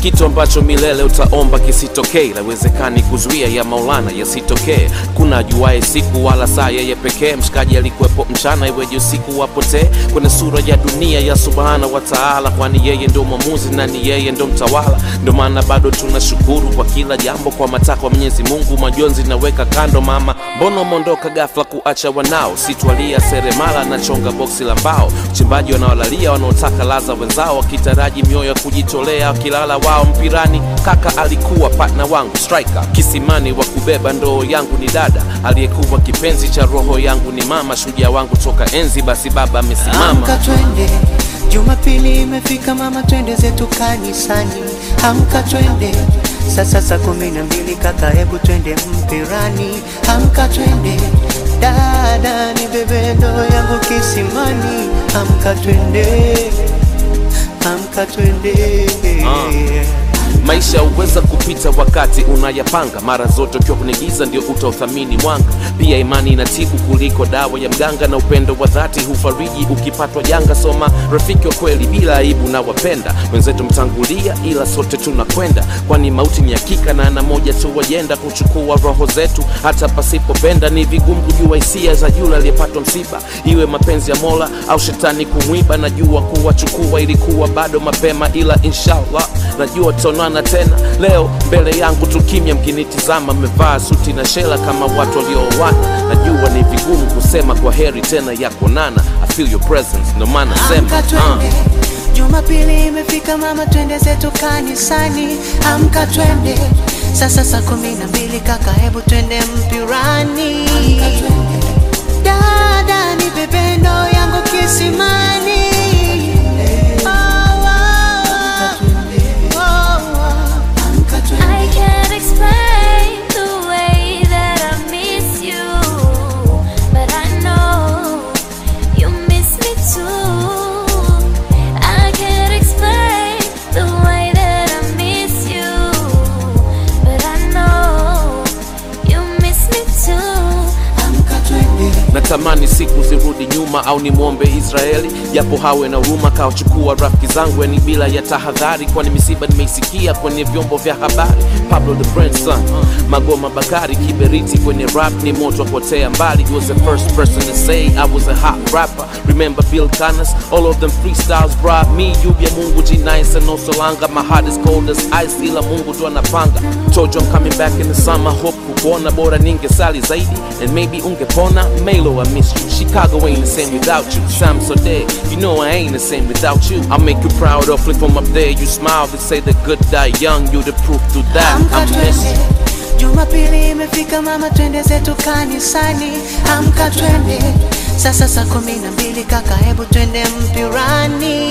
kitu ambacho milele utaomba kisitokee. Lawezekani kuzuia ya Maulana yasitokee. Kuna ajuaye siku wala saa yeye pekee. Mshikaji alikuwepo mchana, iweje usiku wapotee. Kwenye sura ya dunia ya subhana wa ta'ala, kwani yeye ndo mwamuzi na ni yeye ndo mtawala. Ndo maana bado tunashukuru kwa kila jambo, kwa matakwa Mwenyezi Mungu. Majonzi naweka kando mama, mbona umeondoka ghafla kuacha wanao. Sitwalia seremala na chonga boksi la mbao. Uchimbaji wanaolalia wanaotaka laza wenzao, wakitaraji mioyo ya kujitolea wakilala wao mpirani. Kaka alikuwa partner wangu striker, kisimani wa kubeba ndoo yangu ni dada, aliyekuwa kipenzi cha roho yangu ni mama, shujaa wangu toka enzi basi baba amesimama. Amka twende, Jumapili imefika mama, twende zetu kanisani. Amka twende, sasa saa 12 kaka, hebu twende mpirani. Amka twende, dada ni bebe ndoo yangu kisimani. Amka twende, amka twende. Maisha uweza kupita wakati unayapanga, mara zote ukiwa kwenye giza ndio utauthamini mwanga. Pia imani inatibu kuliko dawa ya mganga, na upendo wa dhati hufariji ukipatwa janga. Soma rafiki wa kweli bila aibu na wapenda wenzetu mtangulia, ila sote tunakwenda, kwani mauti ni hakika na ana moja tu wajenda kuchukua roho zetu hata pasipopenda. Ni vigumu kujua hisia za yule aliyepatwa msiba, iwe mapenzi ya Mola au shetani kumwiba. Najua kuwachukua ilikuwa bado mapema, ila inshallah najua tonana tena. Leo mbele yangu tukimya, mkinitizama mmevaa suti na shela kama watu walioana. Najua ni vigumu kusema kwa heri tena ya kuonana. I feel your presence, no maana sema Jumapili imefika mama, twende zetu kanisani. Amka twende, sasa saa 12 kaka, hebu twende mpirani. Dada ni bebe ndoo yangu kisimani. Natamani siku zirudi nyuma au ni muombe Israeli, japo hawe na huruma kawachukua rafiki zangu ni bila ya tahadhari, kwani misiba nimeisikia kwenye vyombo vya habari. Pablo the Grandson, Magoma Bakari, Kiberiti kwenye rap ni moto kuotea mbali. He was the first person to say I was a hot rapper. Remember Bill Canas, all of them freestyles brought me. Yubia Mungu G9 and no Solanga, my heart is cold as ice, ila Mungu tu anapanga. Told you I'm coming back in the summer, hope kukuona bora ningesali zaidi and maybe ungepona. Melo, I miss you. Chicago ain't the same without you. Sam so dead, you know I ain't the same without you. I'll make you proud of flip from up there. You smile, they say the good die young. You the proof to that. I'm missing. Jumapili imefika mama, twende zetu kanisani. Amka twende, sasa saa 12 kaka, hebu twende mpirani.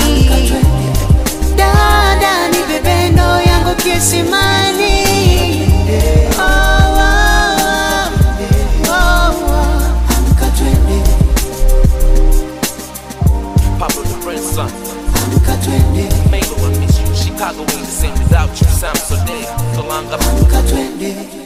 Dada ni bebe ndoo yangu kisimani. Pablo the Grandson, Melo, I miss you. Chicago ain't the same without you. Sam so dead, so long.